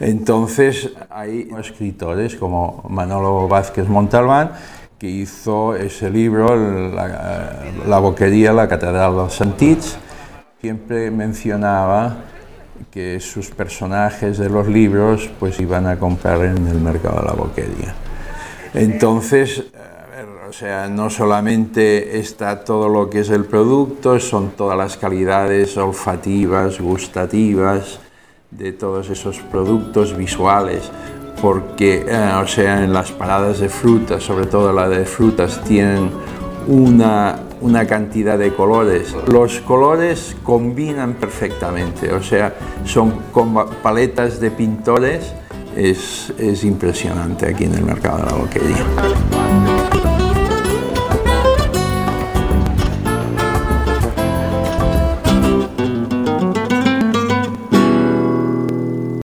Entonces hay escritores como Manolo Vázquez Montalbán, que hizo ese libro, La Boquería, la Catedral dels Sentits. Siempre mencionaba que sus personajes de los libros pues iban a comprar en el mercado de la Boquería. Entonces, o sea, no solamente está todo lo que es el producto, son todas las calidades olfativas, gustativas de todos esos productos visuales, porque, o sea, en las paradas de frutas, sobre todo la de frutas, tienen una cantidad de colores. Los colores combinan perfectamente, o sea, son como paletas de pintores. Es impresionante aquí en el mercado de la Boquería.